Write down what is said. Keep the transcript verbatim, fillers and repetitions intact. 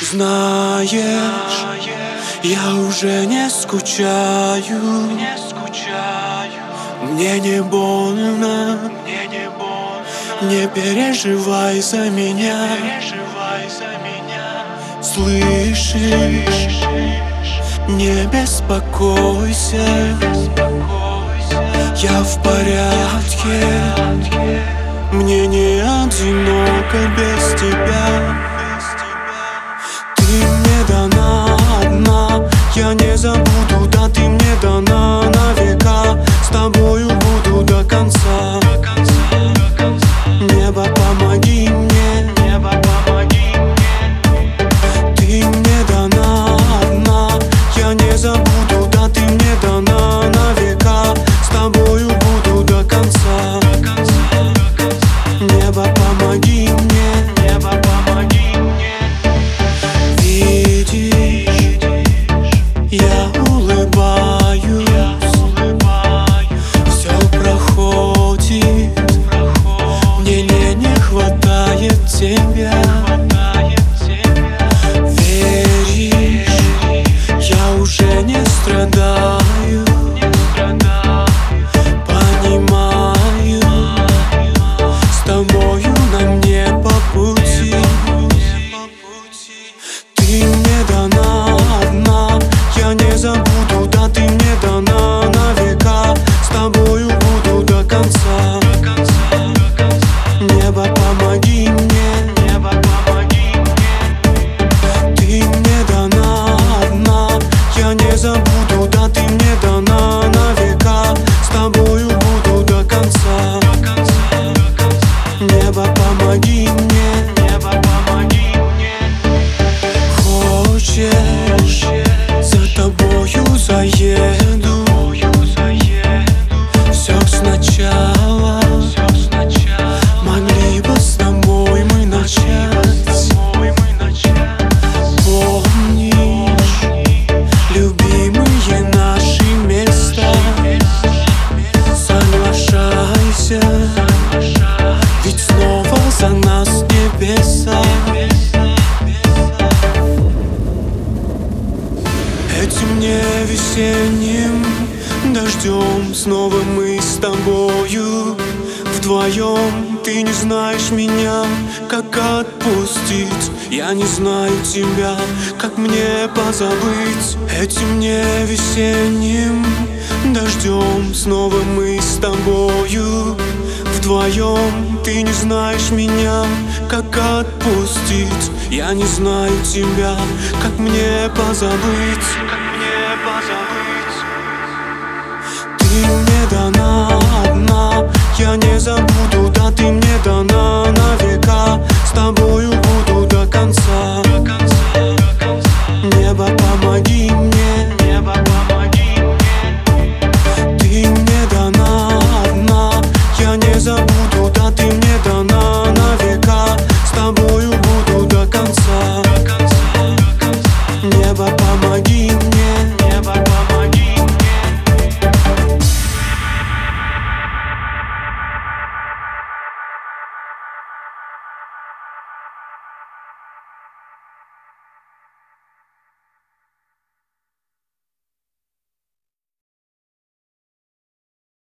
Знаешь, я уже не скучаю, мне не больно, не переживай за меня. Слышишь, не беспокойся, я в порядке, мне не одиноко без тебя. Ты мне дана одна, я не забуду, да ты мне дана на века. С тобою буду до конца. Небо, помоги мне, небо, помоги мне. Ты мне дана одна, я не забуду, да ты мне дана на века. С тобою буду до конца. Небо, помоги мне, небо, помоги мне. Видишь, я улыбаюсь, все проходит, мне не, не хватает тебя. Веришь, я уже не страдаю, понимаю, с тобою нам не по пути. Ты мне дана одна, я не забуду, да ты мне дана на века. С тобою буду до конца. Небо, помоги мне, небо, помоги мне. Ты мне дана одна, я не забуду, да ты мне дана на века. С тобою буду до конца. Небо, помоги мне, небо, помоги мне. Хочешь, за тобою заеду, все сначала. Могли бы с тобой мы начать. Помнишь, любимые наши места. Соглашайся, ведь снова за нас небеса. Этим не весенним дождем снова мы с тобою вдвоем. Ты не знаешь меня, как отпустить, я не знаю тебя, как мне позабыть. Этим не весенним дождем снова мы с тобою вдвоем. Ты не знаешь меня, как отпустить, я не знаю тебя, как мне позабыть. Как мне позабыть? Ты мне дана одна, я не забуду, да ты мне дана